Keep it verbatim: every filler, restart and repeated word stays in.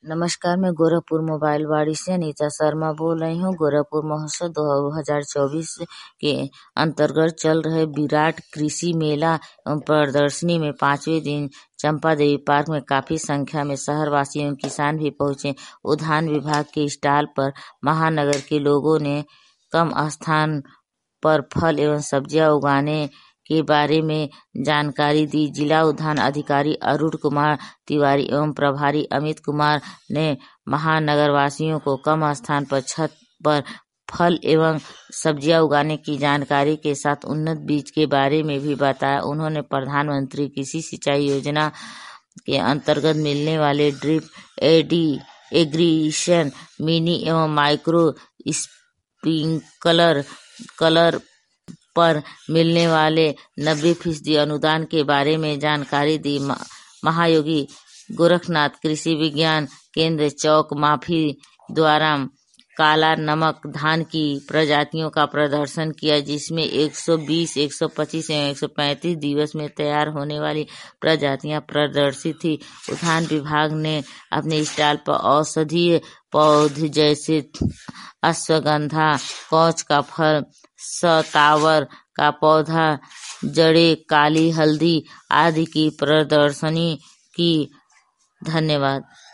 नमस्कार, मैं गोरखपुर मोबाइल वाड़ी से अनीता शर्मा बोल रही हूँ। गोरखपुर महोत्सव दो हज़ार चौबीस के अंतर्गत चल रहे विराट कृषि मेला एवं प्रदर्शनी में पांचवें दिन चंपा देवी पार्क में काफी संख्या में शहरवासी एवं किसान भी पहुंचे। उद्यान विभाग के स्टॉल पर महानगर के लोगों ने कम स्थान पर फल एवं सब्जियां उगाने के बारे में जानकारी दी। जिला उद्यान अधिकारी अरुण कुमार तिवारी एवं प्रभारी अमित कुमार ने महानगरवासियों को कम स्थान पर छत पर फल एवं सब्जियां उगाने की जानकारी के साथ उन्नत बीज के बारे में भी बताया। उन्होंने प्रधानमंत्री कृषि सिंचाई योजना के अंतर्गत मिलने वाले ड्रिप इरिगेशन, मिनी एवं माइक्रो स्प्रिंकलर कलर पर मिलने वाले नब्बे फीसदी अनुदान के बारे में जानकारी दी। महायोगी गोरखनाथ कृषि विज्ञान केंद्र चौक माफी द्वारा काला नमक धान की प्रजातियों का प्रदर्शन किया, जिसमें एक सौ बीस, एक सौ पच्चीस एवं एक सौ पैंतीस दिवस में तैयार होने वाली प्रजातियां प्रदर्शित थी। उद्यान विभाग ने अपने स्टॉल पर औषधीय पौधे जैसे अश्वगंधा, कौच का फल, सतावर का पौधा, जड़े, काली हल्दी आदि की प्रदर्शनी की। धन्यवाद।